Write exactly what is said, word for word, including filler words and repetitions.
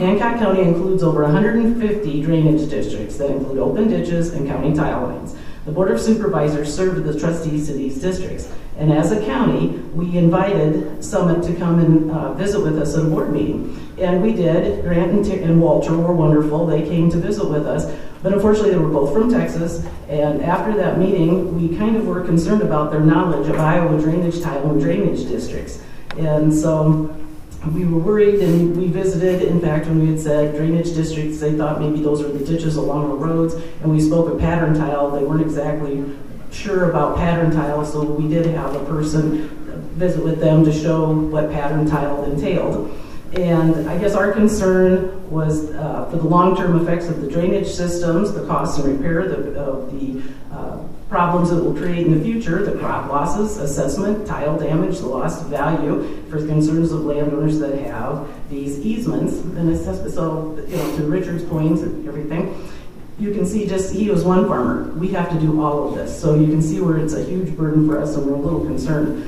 Hancock County includes over one hundred fifty drainage districts that include open ditches and county tile lines. The Board of Supervisors serve the trustees to these districts. And as a county, we invited Summit to come and uh, visit with us at a board meeting. And we did. Grant and, T- and Walter were wonderful. They came to visit with us. But unfortunately, they were both from Texas. And after that meeting, we kind of were concerned about their knowledge of Iowa drainage tile and drainage districts. And so we were worried, and we visited. In fact, when we had said drainage districts, they thought maybe those were the ditches along the roads. And we spoke of pattern tile. They weren't exactly sure about pattern tile, so we did have a person visit with them to show what pattern tile entailed. And I guess our concern was uh, for the long-term effects of the drainage systems, the cost and repair, the, of the uh, problems it will create in the future, the crop losses, assessment, tile damage, the loss of value, for concerns of landowners that have these easements. And assessment, so, you know, to Richard's points and everything, you can see just he was one farmer. We have to do all of this. So you can see where it's a huge burden for us, and we're a little concerned.